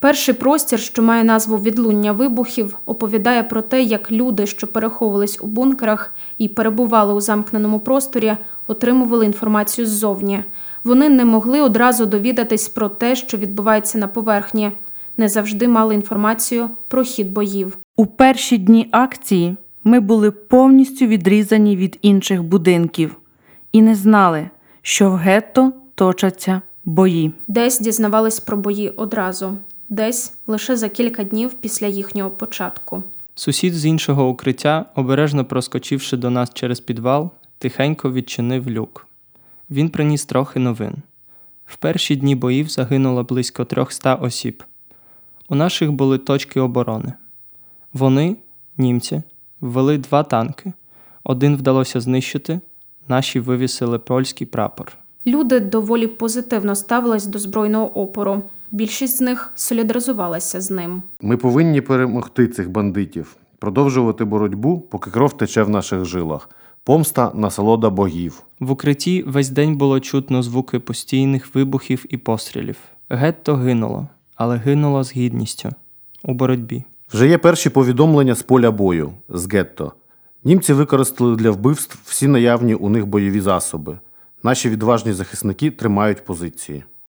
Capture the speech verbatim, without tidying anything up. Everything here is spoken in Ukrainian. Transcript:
Перший простір, що має назву «Відлуння вибухів», оповідає про те, як люди, що переховувались у бункерах і перебували у замкненому просторі, отримували інформацію ззовні. Вони не могли одразу довідатись про те, що відбувається на поверхні. Не завжди мали інформацію про хід боїв. У перші дні акції ми були повністю відрізані від інших будинків і не знали, що в гетто точаться бої. Десь дізнавались про бої одразу, десь лише за кілька днів після їхнього початку. Сусід з іншого укриття, обережно проскочивши до нас через підвал, тихенько відчинив люк. Він приніс трохи новин. В перші дні боїв загинуло близько трьохста осіб. У наших були точки оборони. Вони, німці, ввели два танки. Один вдалося знищити, наші вивісили польський прапор. Люди доволі позитивно ставились до збройного опору. Більшість з них солідаризувалася з ним. Ми повинні перемогти цих бандитів, продовжувати боротьбу, поки кров тече в наших жилах. Помста – насолода богів. В укритті весь день було чутно звуки постійних вибухів і пострілів. Гетто гинуло, але гинуло з гідністю. У боротьбі. Вже є перші повідомлення з поля бою, з гетто. Німці використали для вбивств всі наявні у них бойові засоби. Наші відважні захисники тримають позиції.